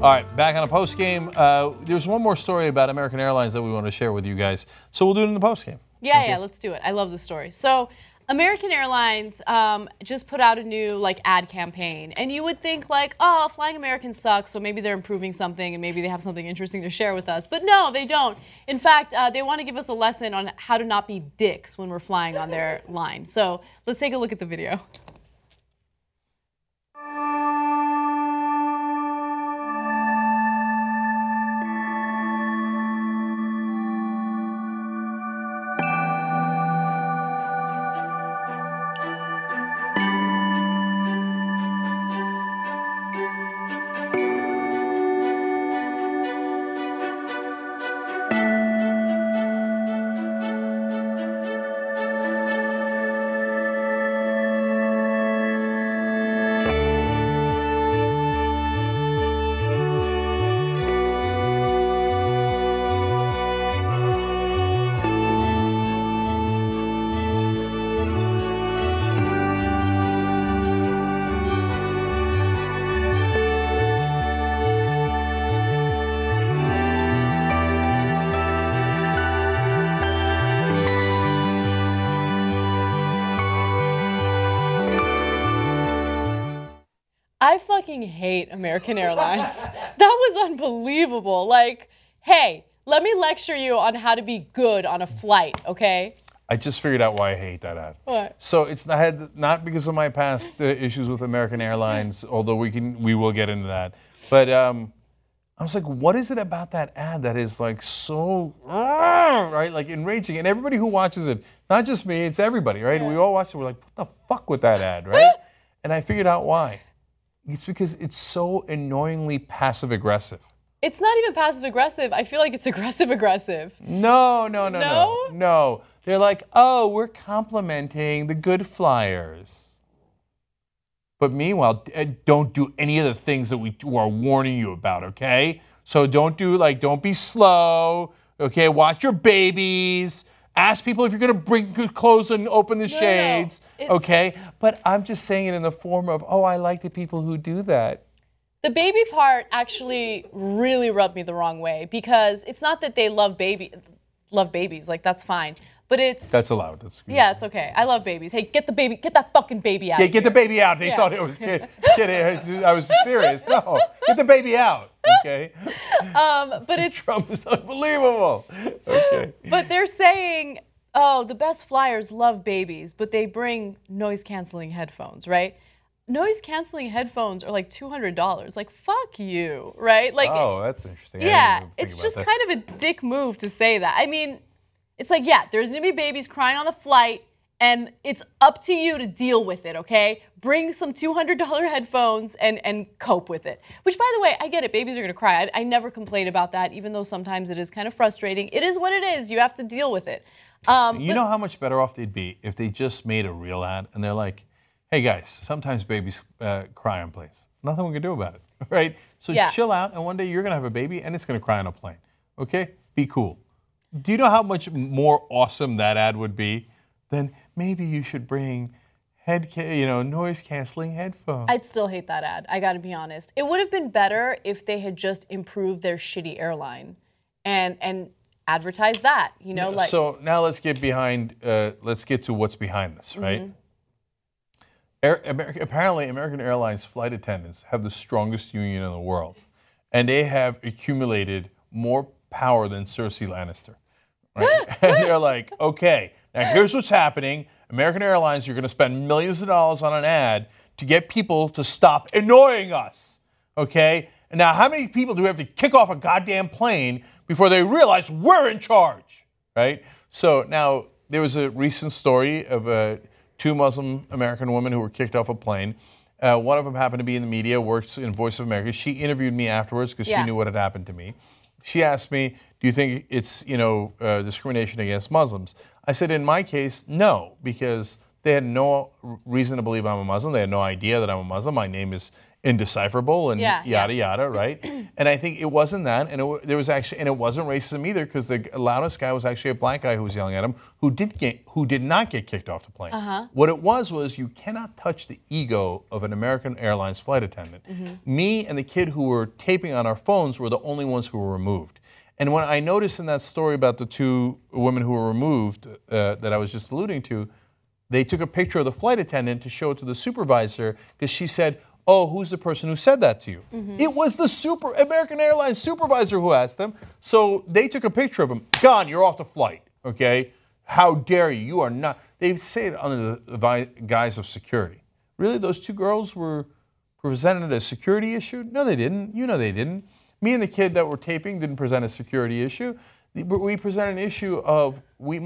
All right, back on a post game. There's one more story about American Airlines that we want to share with you guys. So we'll do it in the post game. Yeah, let's do it. I love the story. So American Airlines just put out a new ad campaign, and you would think oh, flying American sucks, so maybe they're improving something and maybe they have something interesting to share with us. But no, they don't. In fact, they want to give us a lesson on how to not be dicks when we're flying on their line. So let's take a look at the video. I fucking hate American Airlines. That was unbelievable. Hey, let me lecture you on how to be good on a flight, okay? I just figured out why I hate that ad. What? So it's not because of my past issues with American Airlines, although we will get into that. But I was like, what is it about that ad that is so right, enraging? And everybody who watches it, not just me, it's everybody, right? Yeah. We all watch it. We're like, what the fuck with that ad, right? And I figured out why. It's because it's so annoyingly passive-aggressive. It's not even passive-aggressive. I feel like it's aggressive-aggressive. No. No? They're like, oh, we're complimenting the good flyers. But meanwhile, don't do any of the things that we are warning you about, okay? So don't be slow, okay? Watch your babies. Ask people if you're going to bring good clothes and open the shades, okay? But I'm just saying it in the form of, oh, I like the people who do that. The baby part actually really rubbed me the wrong way because it's not that they love babies, that's fine. But that's allowed. Yeah, it's okay. I love babies. Hey, get that fucking baby out. Yeah, get the baby out. They thought it was kidding. I was serious. No, get the baby out. Okay. But it's Trump is unbelievable. Okay. But they're saying, oh, the best flyers love babies, but they bring noise-canceling headphones, right? Noise-canceling headphones are $200. Fuck you, right? Oh, that's interesting. Yeah, it's just kind of a dick move to say that. I mean, it's there's gonna be babies crying on the flight, and it's up to you to deal with it, okay? Bring some $200 headphones and cope with it. Which, by the way, I get it. Babies are gonna cry. I never complain about that, even though sometimes it is kind of frustrating. It is what it is. You have to deal with it. You know how much better off they'd be if they just made a real ad, and they're like, hey guys, sometimes babies cry on planes. Nothing we can do about it, right? So chill out, and one day you're gonna have a baby, and it's gonna cry on a plane, okay? Be cool. Do you know how much more awesome that ad would be? Then maybe you should bring noise-canceling headphones. I'd still hate that ad. I got to be honest. It would have been better if they had just improved their shitty airline, and advertise that. So now let's get to what's behind this, right? Mm-hmm. Apparently, American Airlines flight attendants have the strongest union in the world, and they have accumulated more power than Cersei Lannister. Right? And they're like, okay, now here's what's happening. American Airlines, you're going to spend millions of dollars on an ad to get people to stop annoying us, okay? And now how many people do we have to kick off a goddamn plane before they realize we're in charge, right? So now there was a recent story of two Muslim American women who were kicked off a plane. One of them happened to be in the media, works in Voice of America. She interviewed me afterwards because she knew what had happened to me. She asked me, do you think it's, discrimination against Muslims? I said, in my case, no, because They had no reason to believe I'm a Muslim. They had no idea that I'm a Muslim. My name is indecipherable and yada yada, right? And I think it wasn't that, and it wasn't racism either, because the loudest guy was actually a black guy who was yelling at him, who did not get kicked off the plane. What it was you cannot touch the ego of an American Airlines flight attendant. Me and the kid who were taping on our phones were the only ones who were removed. And when I noticed in that story about the two women who were removed that I was just alluding to, they took a picture of the flight attendant to show it to the supervisor, because she said, "Oh, who's the person who said that to you?" It was the American Airlines supervisor who asked them. So they took a picture of him. Gone, you're off the flight, okay? How dare you? You are not. They say it under the guise of security. Really, those two girls were presented as a security issue? No, they didn't. You know they didn't. Me and the kid that were taping didn't present a security issue. We presented an issue of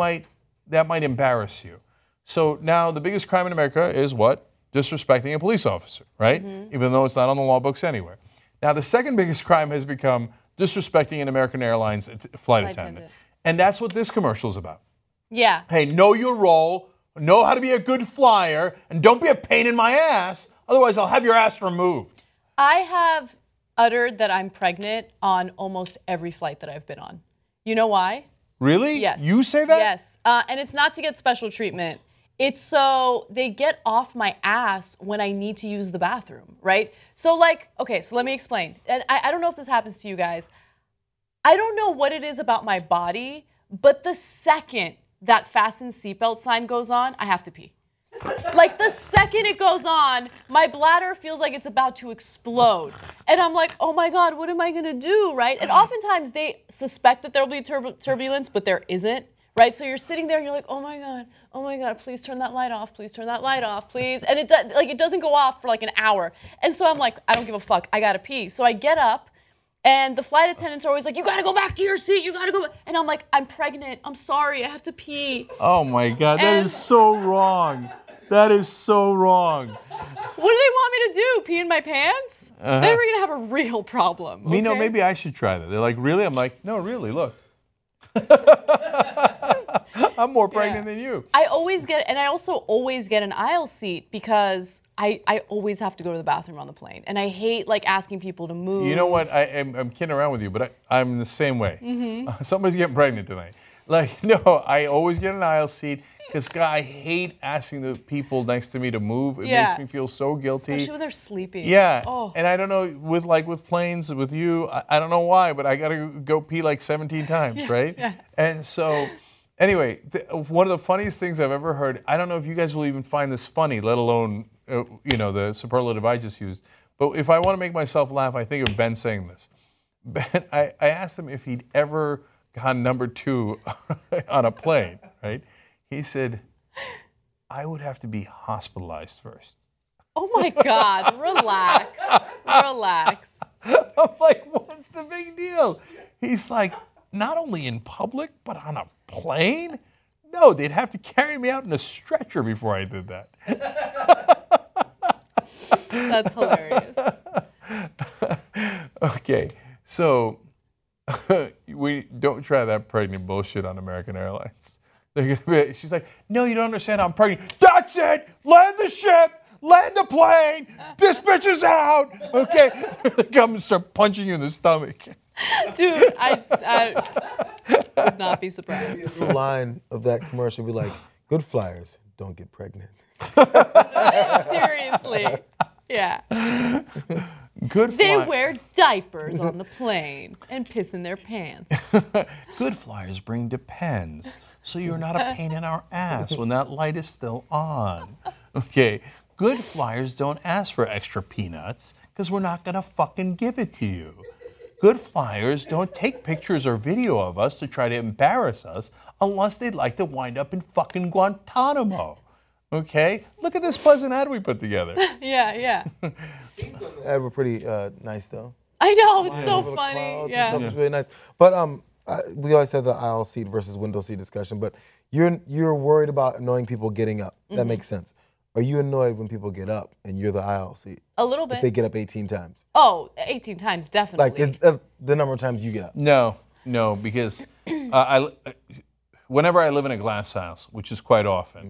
that might embarrass you. So now the biggest crime in America is what? Disrespecting a police officer, right? Even though it's not on the law books anywhere. Now the second biggest crime has become disrespecting an American Airlines flight attendant. And that's what this commercial is about. Yeah. Hey, know your role, know how to be a good flyer, and don't be a pain in my ass, otherwise I'll have your ass removed. I have uttered that I'm pregnant on almost every flight that I've been on. You know why? Really? Yes. You say that? Yes. And it's not to get special treatment. It's so they get off my ass when I need to use the bathroom, right? So okay, so let me explain. And I don't know if this happens to you guys. I don't know what it is about my body, but the second that fasten seatbelt sign goes on, I have to pee. Like the second it goes on, my bladder feels like it's about to explode. And I'm like, oh my God, what am I gonna do, right? And oftentimes they suspect that there'll be turbulence, but there isn't. Right, so you're sitting there and you're like, oh my God, please turn that light off, please turn that light off, please. And it doesn't go off for like an hour. And so I'm like, I don't give a fuck, I gotta pee. So I get up, and the flight attendants are always like, you gotta go back to your seat, you gotta go back. And I'm like, I'm pregnant, I'm sorry, I have to pee. Oh my God, that is so wrong. That is so wrong. What do they want me to do? Pee in my pants? Then we're gonna have a real problem. Okay? You know, maybe I should try that. They're like, really? I'm like, no, really, look. I'm more pregnant than you. I also always get an aisle seat because I always have to go to the bathroom on the plane. And I hate asking people to move. You know what? I'm kidding around with you, but I'm the same way. Somebody's getting pregnant tonight. No, I always get an aisle seat because I hate asking the people next to me to move. It makes me feel so guilty. Especially when they're sleeping. Yeah. Oh. And I don't know, with planes, with you, I don't know why, but I got to go pee 17 times, right? Yeah. And so, anyway, one of the funniest things I've ever heard, I don't know if you guys will even find this funny, let alone, the superlative I just used. But if I want to make myself laugh, I think of Ben saying this. Ben, I asked him if he'd ever gone number 2 on a plane, right? He said, I would have to be hospitalized first. Oh my God, relax, relax. I'm like, what's the big deal? He's like, not only in public, but on a plane? No, they'd have to carry me out in a stretcher before I did that. That's hilarious. Okay, so we don't try that pregnant bullshit on American Airlines. She's like, no, you don't understand, I'm pregnant. That's it! Land the ship! Land the plane! This bitch is out! Okay? They come and start punching you in the stomach. Dude, I would not be surprised. The line of that commercial would be like, good flyers don't get pregnant. Seriously. Yeah. They wear diapers on the plane and piss in their pants. Good flyers bring Depends, so you're not a pain in our ass when that light is still on. Okay, good flyers don't ask for extra peanuts because we're not gonna fucking give it to you. Good flyers don't take pictures or video of us to try to embarrass us unless they'd like to wind up in fucking Guantanamo. Okay? Look at this pleasant ad we put together. Yeah. Ad were pretty nice though. I know, it's so funny. Yeah. It's really nice. But we always have the aisle seat versus window seat discussion, but you're worried about annoying people getting up. That makes sense. Are you annoyed when people get up and you're the aisle seat? A little bit. If they get up 18 times? Oh, 18 times, definitely. The number of times you get up? No, because whenever I live in a glass house, which is quite often,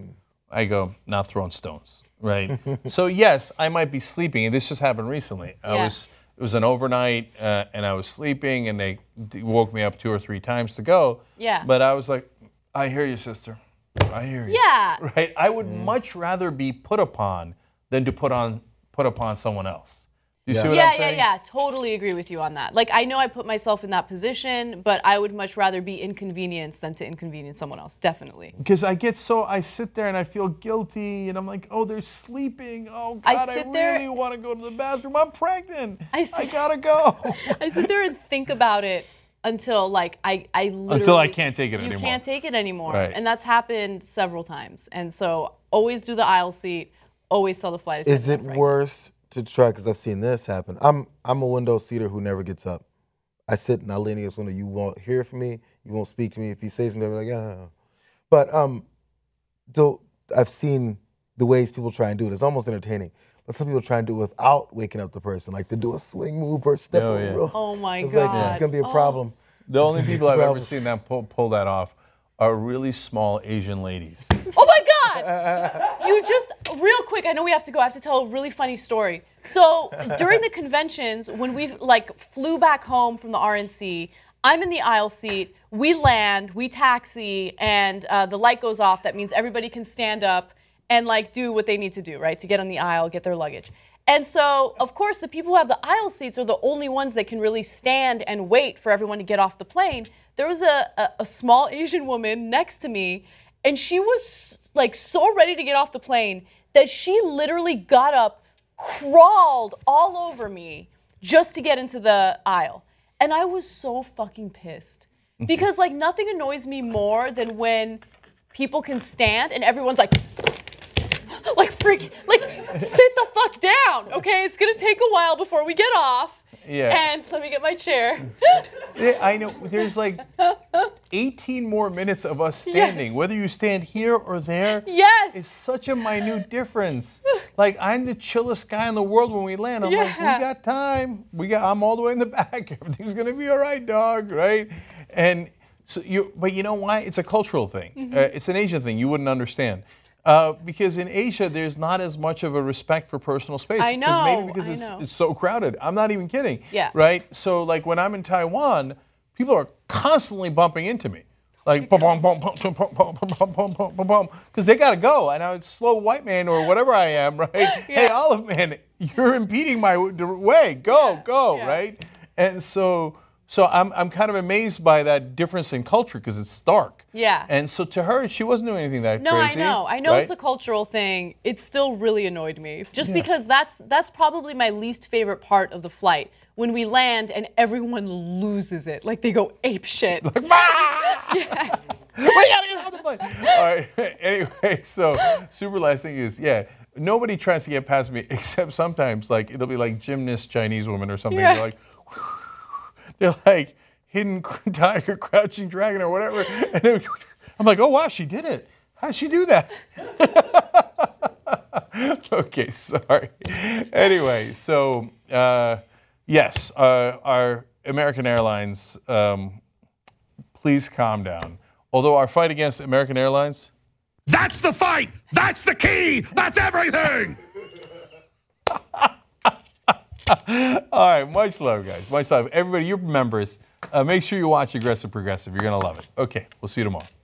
I go, not throwing stones, right? So yes, I might be sleeping, and this just happened recently. It was an overnight, and I was sleeping, and they woke me up 2 or 3 times to go. Yeah. But I was like, I hear you, sister. I hear you. Yeah. Right? I would much rather be put upon than to put upon someone else. You see what I'm saying? Yeah. Totally agree with you on that. Like, I know I put myself in that position, but I would much rather be inconvenienced than to inconvenience someone else. Definitely. Because I sit there and I feel guilty, and I'm like, oh, they're sleeping. Oh, God, I really want to go to the bathroom. I'm pregnant. I gotta go. I sit there and think about it until, like, I literally... Until I can't take it anymore. You can't take it anymore. Right. And that's happened several times. And so always do the aisle seat. Always tell the flight attendant. Is it worse to try, because I've seen this happen. I'm a window seater who never gets up. I sit and I lean against the window. You won't hear from me. You won't speak to me. If you say something, I'm like, yeah. But so I've seen the ways people try and do it. It's almost entertaining. But some people try and do it without waking up the person, like to do a swing move or step over. Oh my it's God. Like, this is gonna be a problem. The only people I've ever seen that pull that off are really small Asian ladies. Oh my God! You just, real quick, I know we have to go. I have to tell a really funny story. So during the conventions, when we flew back home from the RNC, I'm in the aisle seat, we land, we taxi, and the light goes off. That means everybody can stand up and do what they need to do, right? To get on the aisle, get their luggage. And so, of course, the people who have the aisle seats are the only ones that can really stand and wait for everyone to get off the plane. There was a small Asian woman next to me, and she was so ready to get off the plane that she literally got up, crawled all over me just to get into the aisle. And I was so fucking pissed. Because nothing annoys me more than when people can stand and everyone's sit the fuck down, okay? It's gonna take a while before we get off. Yeah. And let me get my chair. Yeah, I know. There's 18 more minutes of us standing. Yes. Whether you stand here or there. Yes. It's such a minute difference. I'm the chillest guy in the world when we land. I'm like, we got time. I'm all the way in the back. Everything's gonna be all right, dog, right? And so but you know why? It's a cultural thing. Mm-hmm. It's an Asian thing. You wouldn't understand. Because in Asia, there's not as much of a respect for personal space. I know. Maybe because it's so crowded. I'm not even kidding. Yeah. Right? So when I'm in Taiwan, people are constantly bumping into me. Bum, bum, bum, bum, bum, bum, bum, bum, bum, bum, bum, bum, because they got to go. And I'm a slow white man or whatever I am, right? Hey, Olive Man, you're impeding my way. Go, right? And so I'm kind of amazed by that difference in culture because it's stark. Yeah. And so to her, she wasn't doing anything that No, crazy. I know right? it's a cultural thing. It still really annoyed me. Just because that's probably my least favorite part of the flight. When we land and everyone loses it. They go ape shit. We gotta get off the plane. All right. Anyway, so super last thing is, nobody tries to get past me except sometimes it'll be gymnast Chinese women or something. Yeah. They're hidden tiger, crouching dragon or whatever. And then, I'm like, oh wow, she did it. How'd she do that? Okay, sorry. Anyway, so yes, our American Airlines, please calm down. Although our fight against American Airlines, that's the fight. That's the key. That's everything. All right, much love, guys. Much love. Everybody, you're members. Make sure you watch Aggressive Progressive. You're going to love it. Okay, we'll see you tomorrow.